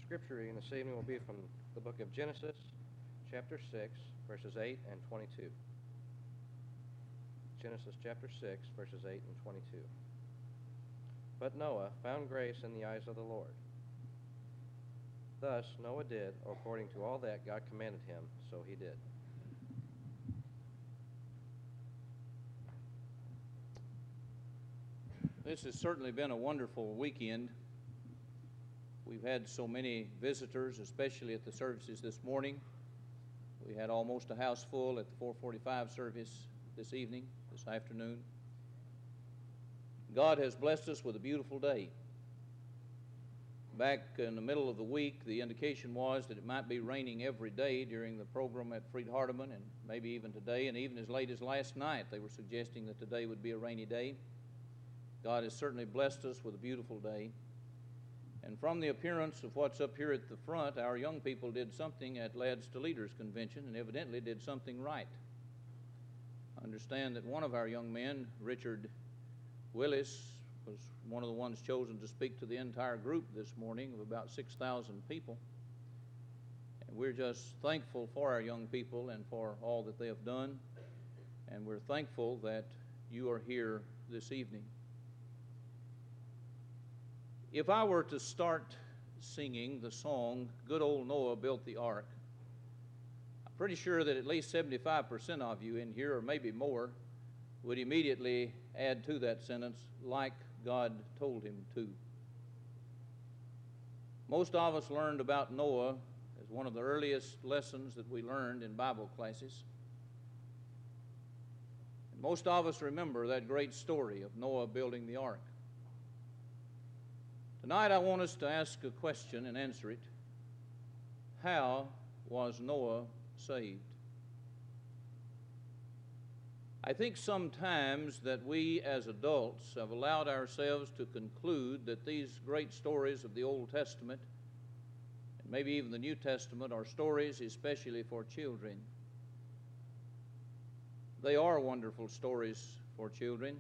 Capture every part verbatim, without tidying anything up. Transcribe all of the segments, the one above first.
Scripture reading this evening will be from the book of Genesis, chapter six, verses eight and twenty-two. Genesis chapter six, verses eight and twenty-two. But Noah found grace in the eyes of the Lord. Thus Noah did according to all that God commanded him, so he did. This has certainly been a wonderful weekend. We've had so many visitors, especially at the services this morning. We had almost a house full at the four forty-five service this evening, this afternoon. God has blessed us with a beautiful day. Back in the middle of the week, the indication was that it might be raining every day during the program at Freed Hardeman, and maybe even today, and even as late as last night, they were suggesting that today would be a rainy day. God has certainly blessed us with a beautiful day. And from the appearance of what's up here at the front, our young people did something at Lads to Leaders Convention, and evidently did something right. I understand that one of our young men, Richard Willis, was one of the ones chosen to speak to the entire group this morning of about six thousand people. And we're just thankful for our young people and for all that they have done. And we're thankful that you are here this evening. If I were to start singing the song, Good Old Noah Built the Ark, I'm pretty sure that at least seventy-five percent of you in here, or maybe more, would immediately add to that sentence, like God told him to. Most of us learned about Noah as one of the earliest lessons that we learned in Bible classes. And most of us remember that great story of Noah building the ark. Tonight I want us to ask a question and answer it. How was Noah saved? I think sometimes that we as adults have allowed ourselves to conclude that these great stories of the Old Testament, and maybe even the New Testament, are stories especially for children. They are wonderful stories for children.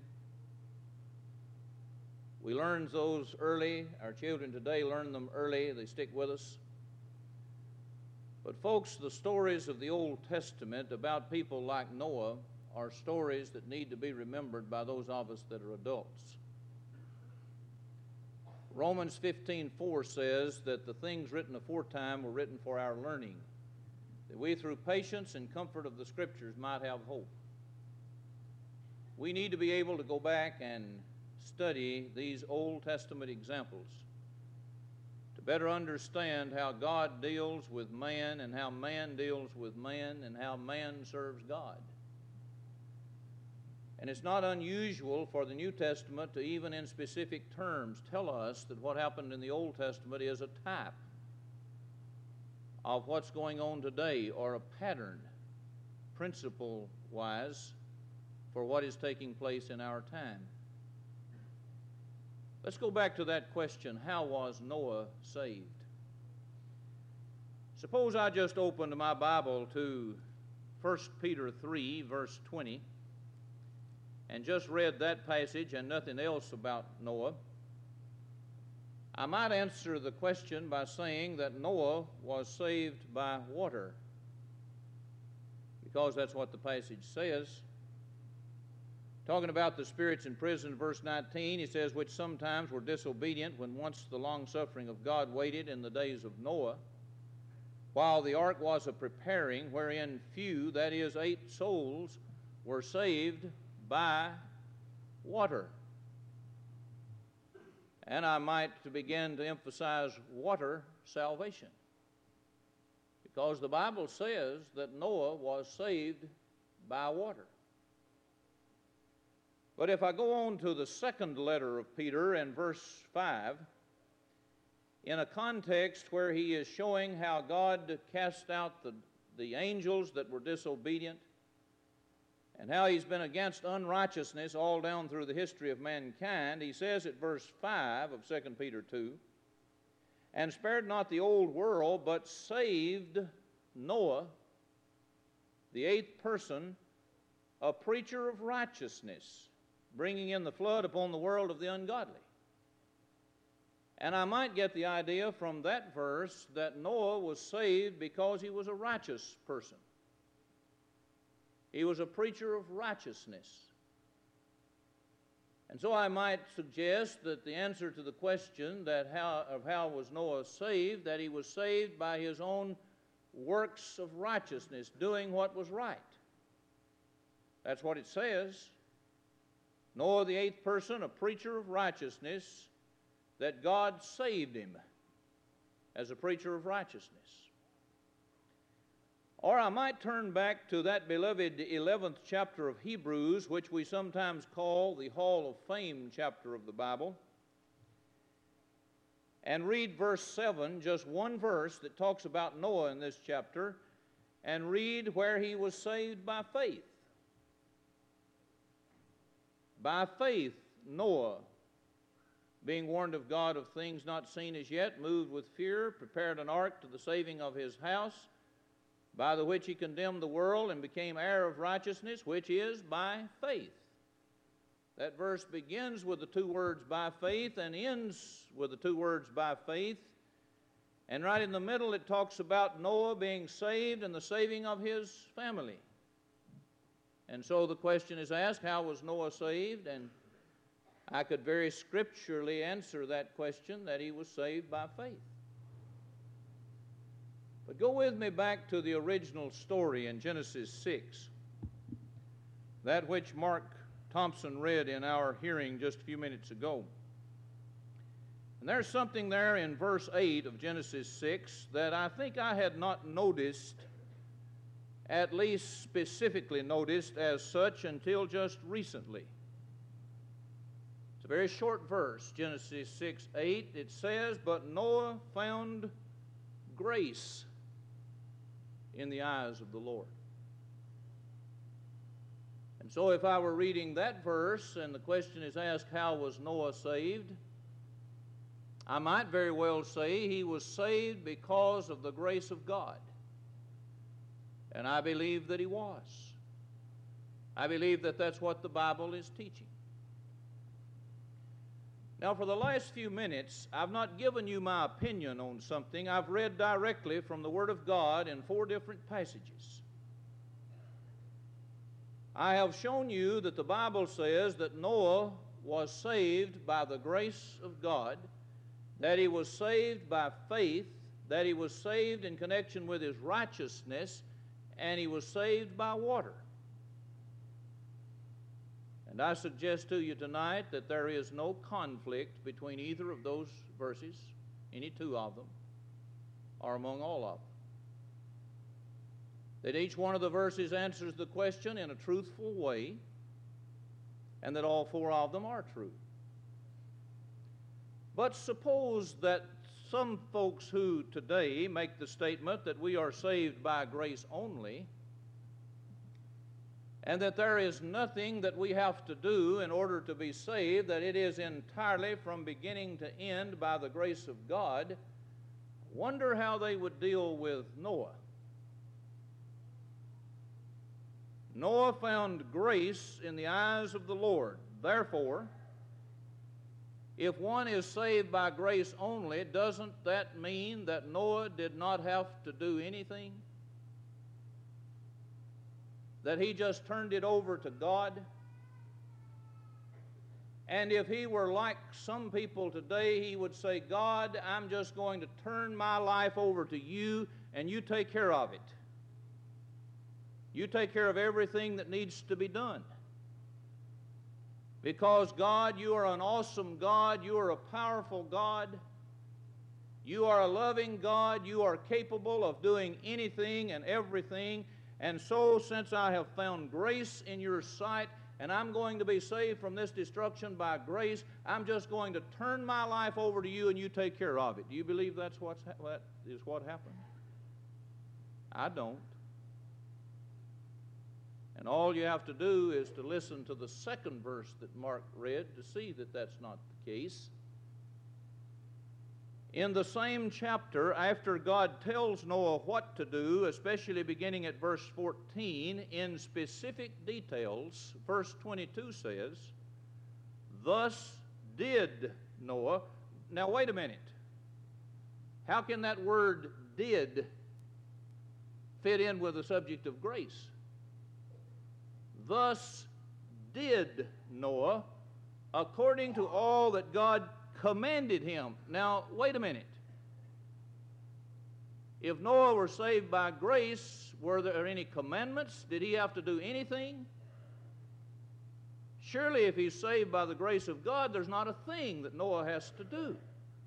We learned those early. Our children today learn them early. They stick with us. But folks, the stories of the Old Testament about people like Noah are stories that need to be remembered by those of us that are adults. Romans fifteen four says that the things written aforetime were written for our learning, that we through patience and comfort of the Scriptures might have hope. We need to be able to go back and study these Old Testament examples to better understand how God deals with man and how man deals with man and how man serves God. And it's not unusual for the New Testament to even in specific terms tell us that what happened in the Old Testament is a type of what's going on today, or a pattern, principle-wise, for what is taking place in our time. Let's go back to that question, how was Noah saved? Suppose I just opened my Bible to First Peter three, verse twenty, and just read that passage and nothing else about Noah. I might answer the question by saying that Noah was saved by water, because that's what the passage says. Talking about the spirits in prison, verse nineteen, he says, which sometimes were disobedient when once the long-suffering of God waited in the days of Noah, while the ark was a preparing, wherein few, that is, eight souls, were saved by water. And I might begin to emphasize water salvation, because the Bible says that Noah was saved by water. But if I go on to the second letter of Peter in verse five, in a context where he is showing how God cast out the, the angels that were disobedient, and how he's been against unrighteousness all down through the history of mankind, he says at verse five of Second Peter two, and spared not the old world, but saved Noah, the eighth person, a preacher of righteousness, bringing in the flood upon the world of the ungodly. And I might get the idea from that verse that Noah was saved because he was a righteous person. He was a preacher of righteousness. And so I might suggest that the answer to the question that how, of how was Noah saved, that he was saved by his own works of righteousness, doing what was right. That's what it says. Noah, the eighth person, a preacher of righteousness, that God saved him as a preacher of righteousness. Or I might turn back to that beloved eleventh chapter of Hebrews, which we sometimes call the Hall of Fame chapter of the Bible, and read verse seven, just one verse that talks about Noah in this chapter, and read where he was saved by faith. By faith, Noah, being warned of God of things not seen as yet, moved with fear, prepared an ark to the saving of his house, by the which he condemned the world and became heir of righteousness, which is by faith. That verse begins with the two words by faith and ends with the two words by faith. And right in the middle it talks about Noah being saved and the saving of his family. And so the question is asked, how was Noah saved? And I could very scripturally answer that question, that he was saved by faith. But go with me back to the original story in Genesis six, that which Mark Thompson read in our hearing just a few minutes ago. And there's something there in verse eight of Genesis six that I think I had not noticed, at least specifically noticed as such, until just recently. It's a very short verse, Genesis six eight. It says, "But Noah found grace in the eyes of the Lord." And so if I were reading that verse and the question is asked, how was Noah saved? I might very well say he was saved because of the grace of God. And I believe that he was. I believe that that's what the Bible is teaching. Now, for the last few minutes, I've not given you my opinion on something. I've read directly from the Word of God in four different passages. I have shown you that the Bible says that Noah was saved by the grace of God, that he was saved by faith, that he was saved in connection with his righteousness, and he was saved by water. And I suggest to you tonight that there is no conflict between either of those verses, any two of them, or among all of them. That each one of the verses answers the question in a truthful way, and that all four of them are true. But suppose that some folks who today make the statement that we are saved by grace only, and that there is nothing that we have to do in order to be saved, that it is entirely from beginning to end by the grace of God, wonder how they would deal with Noah. Noah found grace in the eyes of the Lord. Therefore, if one is saved by grace only, doesn't that mean that Noah did not have to do anything? That he just turned it over to God? And if he were like some people today, he would say, God, I'm just going to turn my life over to you, and you take care of it. You take care of everything that needs to be done. Because, God, you are an awesome God. You are a powerful God. You are a loving God. You are capable of doing anything and everything. And so, since I have found grace in your sight, and I'm going to be saved from this destruction by grace, I'm just going to turn my life over to you, and you take care of it. Do you believe that's what's ha- that is what happened? I don't. And all you have to do is to listen to the second verse that Mark read to see that that's not the case. In the same chapter, after God tells Noah what to do, especially beginning at verse fourteen, in specific details, verse twenty-two says, "Thus did Noah," Now, wait a minute. How can that word did fit in with the subject of grace? Thus did Noah, according to all that God commanded him. Now, wait a minute. If Noah were saved by grace, were there any commandments? Did he have to do anything? Surely, if he's saved by the grace of God, there's not a thing that Noah has to do.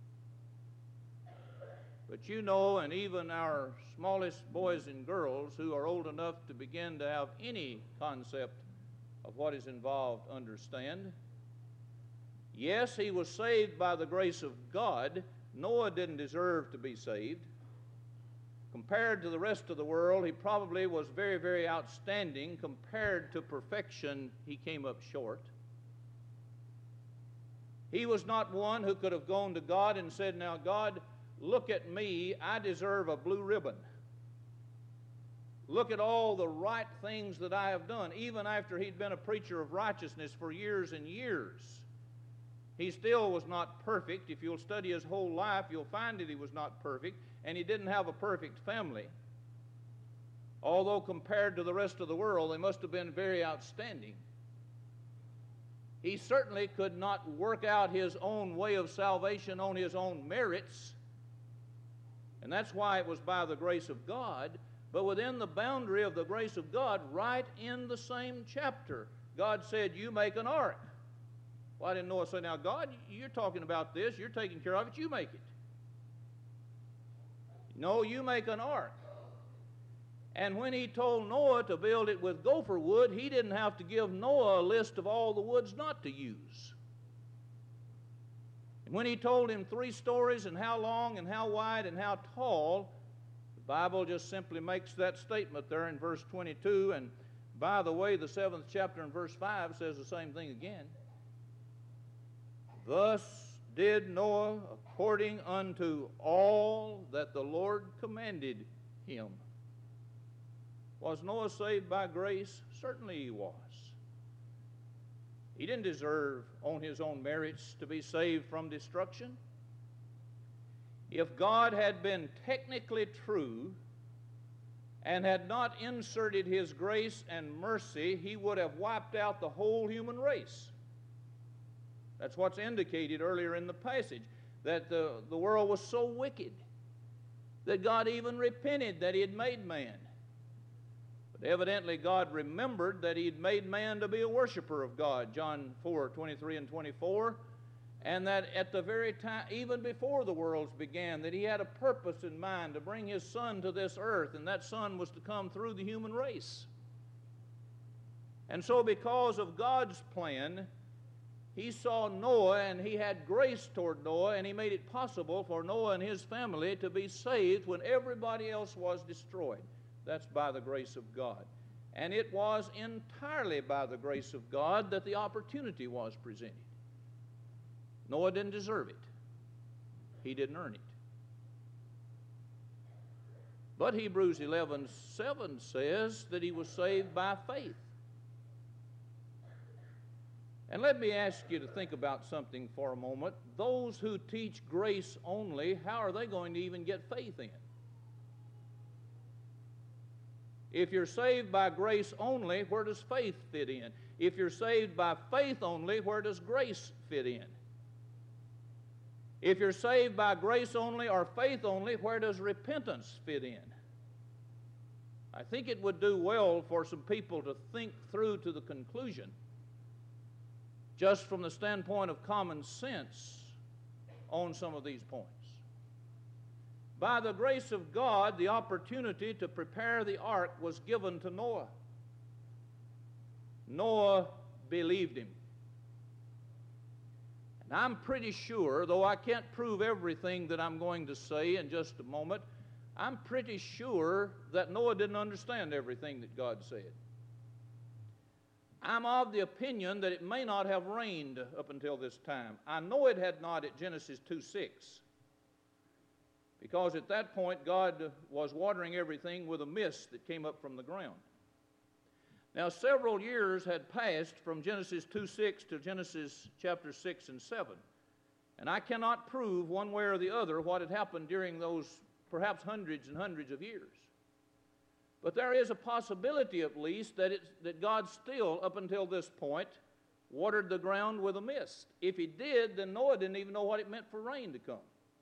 But you know, and even our smallest boys and girls who are old enough to begin to have any concept of what is involved understand. Yes, he was saved by the grace of God. Noah didn't deserve to be saved. Compared to the rest of the world, he probably was very, very outstanding. Compared to perfection, he came up short. He was not one who could have gone to God and said, "Now, God, look at me, I deserve a blue ribbon. Look at all the right things that I have done." Even after he'd been a preacher of righteousness for years and years, he still was not perfect. If you'll study his whole life, you'll find that he was not perfect, and he didn't have a perfect family. Although compared to the rest of the world, they must have been very outstanding. He certainly could not work out his own way of salvation on his own merits. And that's why it was by the grace of God. But within the boundary of the grace of God, right in the same chapter, God said, "You make an ark." Why didn't Noah say, "Now, God, you're talking about this, you're taking care of it, you make it"? No, you make an ark. And when he told Noah to build it with gopher wood, he didn't have to give Noah a list of all the woods not to use. And when he told him three stories and how long and how wide and how tall, the Bible just simply makes that statement there in verse twenty-two. And by the way, the seventh chapter in verse five says the same thing again. Thus did Noah according unto all that the Lord commanded him. Was Noah saved by grace? Certainly he was. He didn't deserve on his own merits to be saved from destruction. If God had been technically true and had not inserted his grace and mercy, he would have wiped out the whole human race. That's what's indicated earlier in the passage, that the, the world was so wicked that God even repented that he had made man. But evidently God remembered that he had made man to be a worshiper of God, John four, twenty-three and twenty-four, and that at the very time, even before the worlds began, that he had a purpose in mind to bring his Son to this earth, and that Son was to come through the human race. And so because of God's plan, he saw Noah, and he had grace toward Noah, and he made it possible for Noah and his family to be saved when everybody else was destroyed. That's by the grace of God. And it was entirely by the grace of God that the opportunity was presented. Noah didn't deserve it. He didn't earn it. But Hebrews eleven seven says that he was saved by faith. And let me ask you to think about something for a moment. Those who teach grace only, how are they going to even get faith in? If you're saved by grace only, where does faith fit in? If you're saved by faith only, where does grace fit in? If you're saved by grace only or faith only, where does repentance fit in? I think it would do well for some people to think through to the conclusion, just from the standpoint of common sense, on some of these points. By the grace of God, the opportunity to prepare the ark was given to Noah. Noah believed him. And I'm pretty sure, though I can't prove everything that I'm going to say in just a moment, I'm pretty sure that Noah didn't understand everything that God said. I'm of the opinion that it may not have rained up until this time. I know it had not at Genesis two six. Because at that point, God was watering everything with a mist that came up from the ground. Now, several years had passed from Genesis two six to Genesis chapter six and seven. And I cannot prove one way or the other what had happened during those perhaps hundreds and hundreds of years. But there is a possibility, at least, that, it's, that God still, up until this point, watered the ground with a mist. If he did, then Noah didn't even know what it meant for rain to come.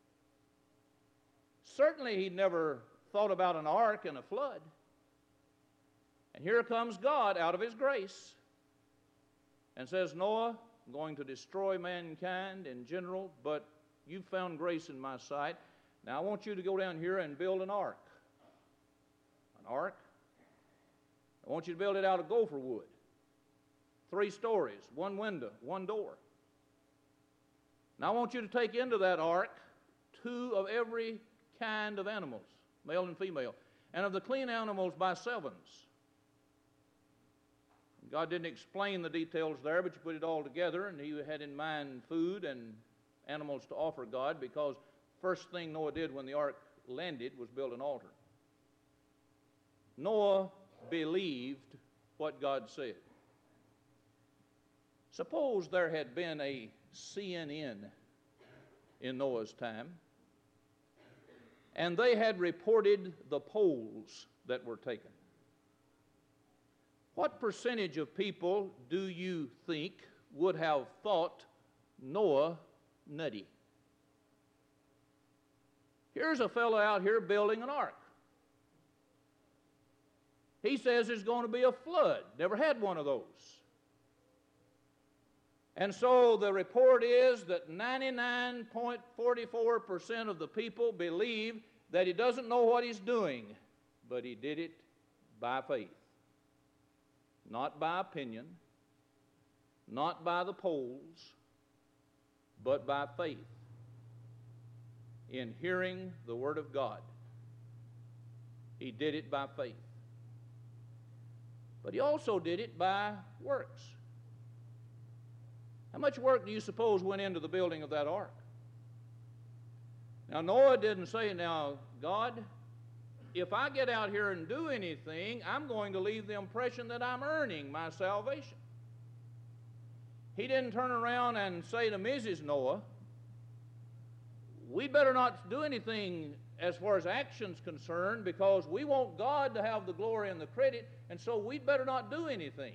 Certainly he never thought about an ark and a flood. And here comes God out of his grace and says, Noah, I'm going to destroy mankind in general, but you've found grace in my sight. Now I want you to go down here and build an ark. An ark? I want you to build it out of gopher wood. Three stories, one window, one door. Now I want you to take into that ark two of every kind of animals, male and female, and of the clean animals by sevens. God didn't explain the details there, but you put it all together, and he had in mind food and animals to offer God, because first thing Noah did when the ark landed was build an altar. Noah believed what God said. Suppose there had been a C N N in Noah's time, and they had reported the polls that were taken. What percentage of people do you think would have thought Noah nutty? Here's a fellow out here building an ark. He says there's going to be a flood. Never had one of those. And so the report is that ninety-nine point four four percent of the people believe that he doesn't know what he's doing, but he did it by faith. Not by opinion, not by the polls, but by faith in hearing the Word of God. He did it by faith. But he also did it by works. How much work do you suppose went into the building of that ark? Now, Noah didn't say, now, God, if I get out here and do anything, I'm going to leave the impression that I'm earning my salvation. He didn't turn around and say to Missus Noah, we better not do anything as far as action's concerned, because we want God to have the glory and the credit, and so we'd better not do anything.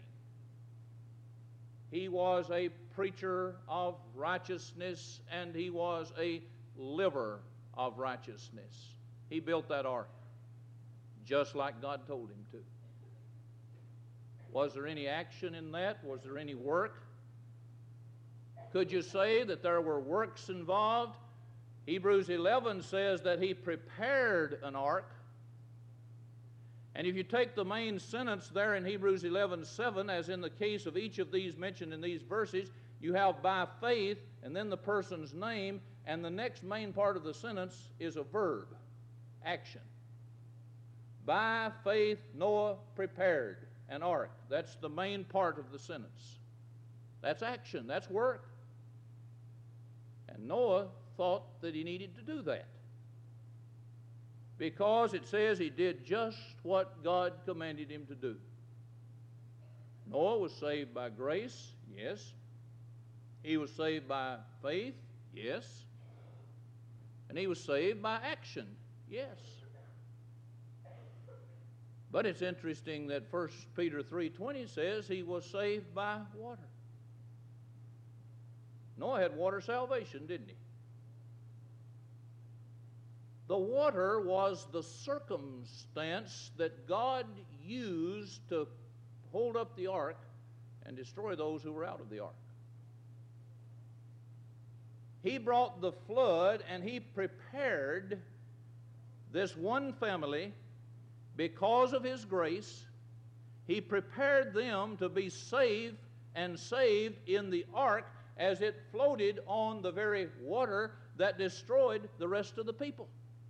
He was a preacher of righteousness, and he was a liver of righteousness. He built that ark just like God told him to. Was there any action in that? Was there any work? Could you say that there were works involved? Hebrews eleven says that he prepared an ark. And if you take the main sentence there in Hebrews eleven seven, as in the case of each of these mentioned in these verses, you have by faith and then the person's name, and the next main part of the sentence is a verb, action. By faith Noah prepared an ark. That's the main part of the sentence. That's action, that's work. And Noah thought that he needed to do that, because it says he did just what God commanded him to do. Noah was saved by grace, yes. He was saved by faith, yes. And he was saved by action, yes. But it's interesting that First Peter three twenty says he was saved by water. Noah had water salvation, didn't he? The water was the circumstance that God used to hold up the ark and destroy those who were out of the ark. He brought the flood, and he prepared this one family because of his grace. He prepared them to be saved and saved in the ark as it floated on the very water that destroyed the rest of the people.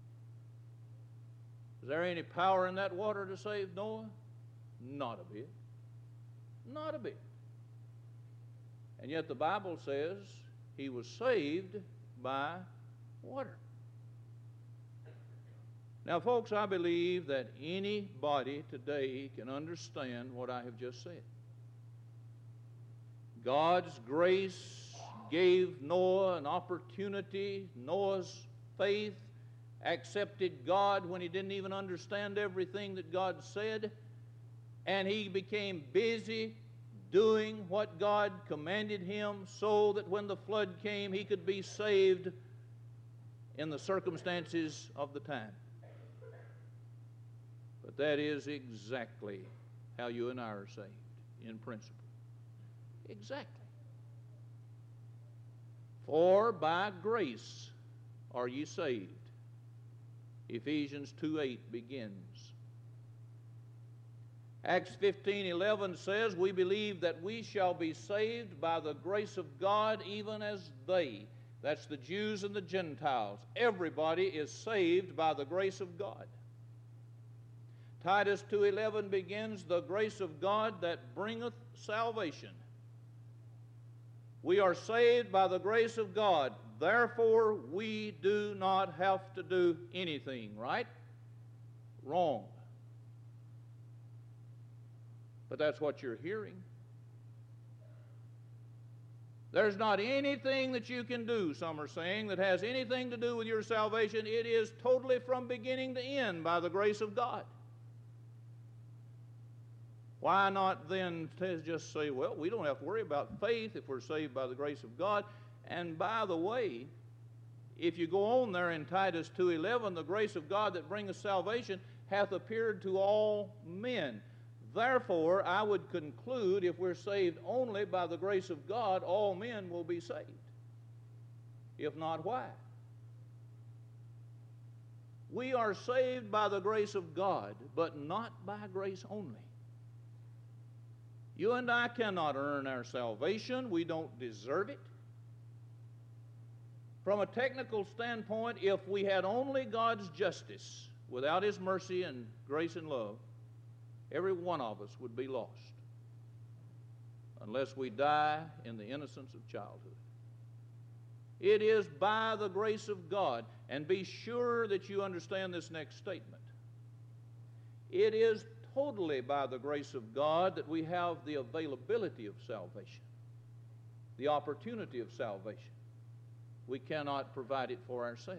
Was there any power in that water to save Noah? Not a bit. Not a bit. And yet the Bible says he was saved by water. Now, folks, I believe that anybody today can understand what I have just said. God's grace gave Noah an opportunity. Noah's faith accepted God when he didn't even understand everything that God said, and he became busy doing what God commanded him so that when the flood came, he could be saved in the circumstances of the time. But that is exactly how you and I are saved, in principle. Exactly. For by grace are ye saved. Ephesians two eight begins. Acts fifteen eleven says, we believe that we shall be saved by the grace of God, even as they. That's the Jews and the Gentiles. Everybody is saved by the grace of God. Titus two eleven begins, the grace of God that bringeth salvation. We are saved by the grace of God. Therefore, we do not have to do anything, right? Wrong. But that's what you're hearing. There's not anything that you can do, some are saying, that has anything to do with your salvation. It is totally from beginning to end by the grace of God. Why not then just say, well, we don't have to worry about faith if we're saved by the grace of God? And by the way, if you go on there in Titus two eleven, the grace of God that bringeth salvation hath appeared to all men. Therefore, I would conclude if we're saved only by the grace of God, all men will be saved. If not, why? We are saved by the grace of God, but not by grace only. You and I cannot earn our salvation. We don't deserve it. From a technical standpoint, if we had only God's justice without His mercy and grace and love, every one of us would be lost unless we die in the innocence of childhood. It is by the grace of God, and be sure that you understand this next statement. It is totally by the grace of God that we have the availability of salvation, the opportunity of salvation. We cannot provide it for ourselves.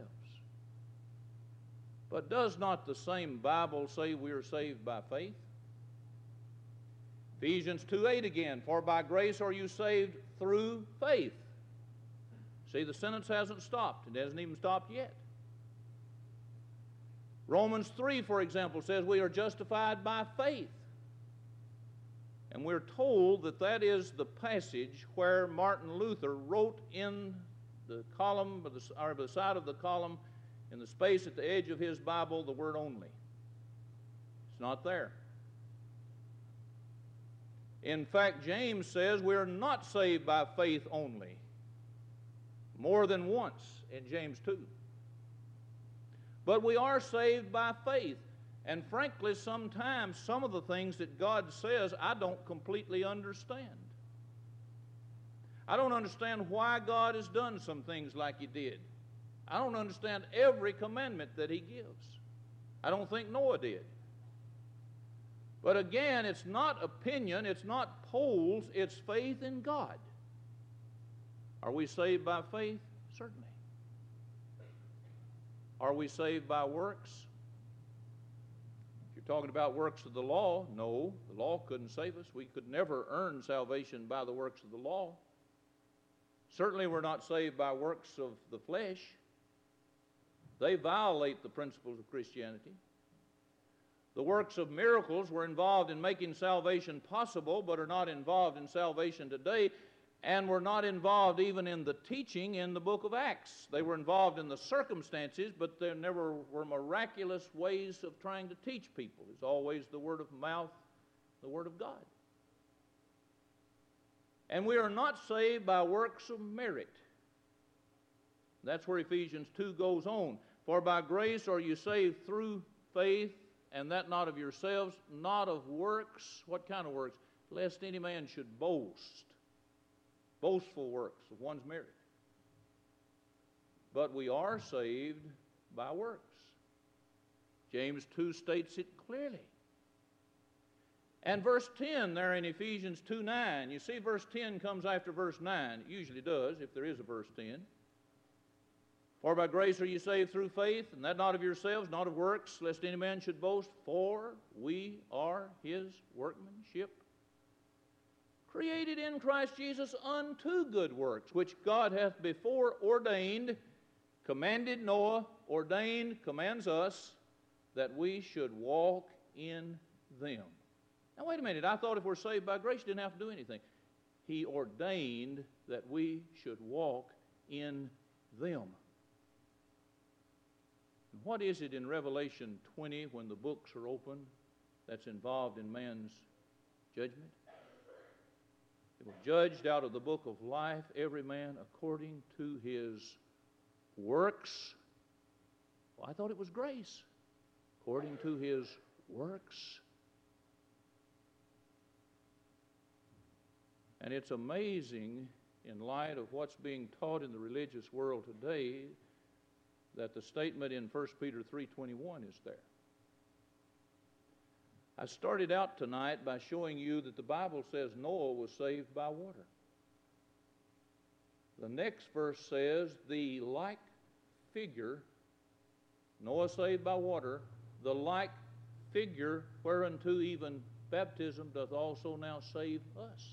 But does not the same Bible say we are saved by faith? Ephesians two eight again, for by grace are you saved through faith. See, the sentence hasn't stopped. It hasn't even stopped yet. Romans three, for example, says we are justified by faith. And we're told that that is the passage where Martin Luther wrote in the column, or the side of the column, in the space at the edge of his Bible, the word only. It's not there. In fact, James says we are not saved by faith only, more than once in James two. But we are saved by faith. And frankly, sometimes some of the things that God says I don't completely understand. I don't understand why God has done some things like He did. I don't understand every commandment that He gives. I don't think Noah did. But again, it's not opinion, it's not polls, it's faith in God. Are we saved by faith? Certainly. Are we saved by works? If you're talking about works of the law, no, the law couldn't save us. We could never earn salvation by the works of the law. Certainly we're not saved by works of the flesh. They violate the principles of Christianity. The works of miracles were involved in making salvation possible, but are not involved in salvation today, and were not involved even in the teaching in the book of Acts. They were involved in the circumstances, but there never were miraculous ways of trying to teach people. It's always the word of mouth, the word of God. And we are not saved by works of merit. That's where Ephesians two goes on. For by grace are you saved through faith, and that not of yourselves, not of works. What kind of works? Lest any man should boast. Boastful works of one's merit. But we are saved by works. James two states it clearly. And verse ten there in Ephesians two nine, you see verse ten comes after verse nine. It usually does if there is a verse ten. For by grace are you saved through faith, and that not of yourselves, not of works, lest any man should boast. For we are his workmanship, created in Christ Jesus unto good works, which God hath before ordained, commanded Noah, ordained, commands us, that we should walk in them. Now wait a minute, I thought if we're saved by grace, you didn't have to do anything. He ordained that we should walk in them. What is it in Revelation twenty, when the books are open, that's involved in man's judgment? It was judged out of the book of life, every man according to his works. Well, I thought it was grace. According to his works. And it's amazing, in light of what's being taught in the religious world today, that the statement in First Peter three twenty-one is there. I started out tonight by showing you that the Bible says Noah was saved by water. The next verse says, the like figure, Noah saved by water, the like figure whereunto even baptism doth also now save us.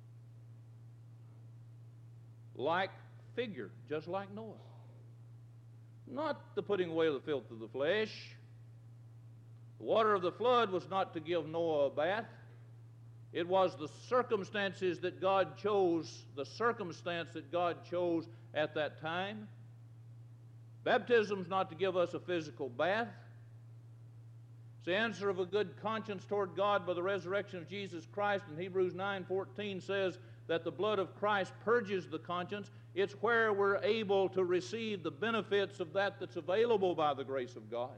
Like figure, just like Noah. Not the putting away of the filth of the flesh. The water of the flood was not to give Noah a bath. It was the circumstances that God chose, the circumstance that God chose at that time. Baptism's not to give us a physical bath. It's the answer of a good conscience toward God by the resurrection of Jesus Christ. And Hebrews nine fourteen says that the blood of Christ purges the conscience. It's where we're able to receive the benefits of that that's available by the grace of God.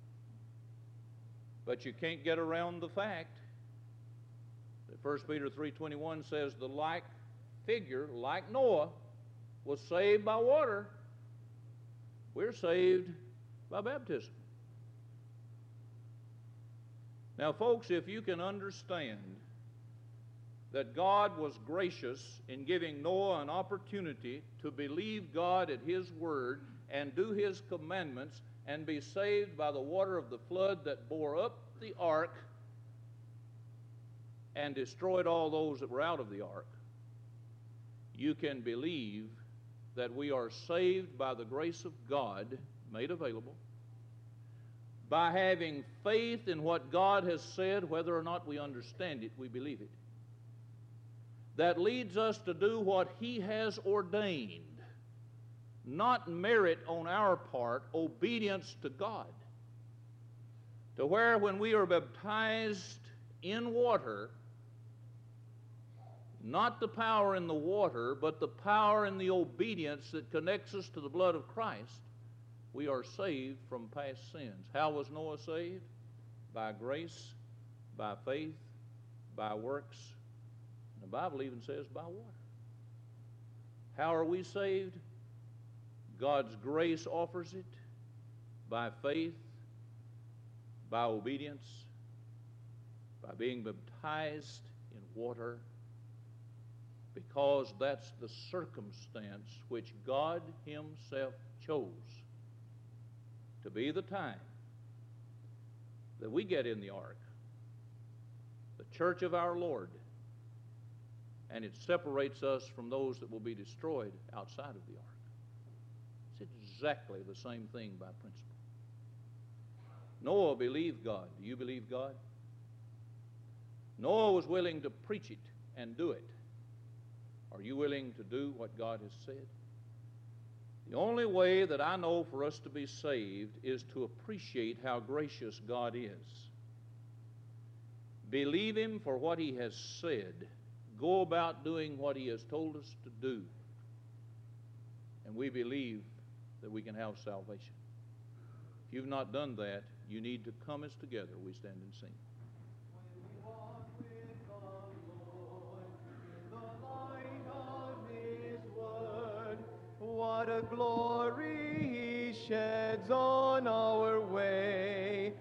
But you can't get around the fact that First Peter three twenty-one says the like figure, like Noah, was saved by water. We're saved by baptism. Now, folks, if you can understand that God was gracious in giving Noah an opportunity to believe God at His word and do His commandments and be saved by the water of the flood that bore up the ark and destroyed all those that were out of the ark, you can believe that we are saved by the grace of God made available, by having faith in what God has said. Whether or not we understand it, we believe it. That leads us to do what He has ordained, not merit on our part, obedience to God. To where when we are baptized in water, not the power in the water, but the power in the obedience that connects us to the blood of Christ, we are saved from past sins. How was Noah saved? By grace, by faith, by works. The Bible even says by water. How are we saved? God's grace offers it by faith, by obedience, by being baptized in water, because that's the circumstance which God Himself chose to be the time that we get in the ark, the church of our Lord, and it separates us from those that will be destroyed outside of the ark. It's exactly the same thing by principle. Noah believed God. Do you believe God? Noah was willing to preach it and do it. Are you willing to do what God has said? The only way that I know for us to be saved is to appreciate how gracious God is. Believe Him for what He has said. Go about doing what He has told us to do. And we believe that we can have salvation. If you've not done that, you need to come as together we stand and sing. What a glory He sheds on our way.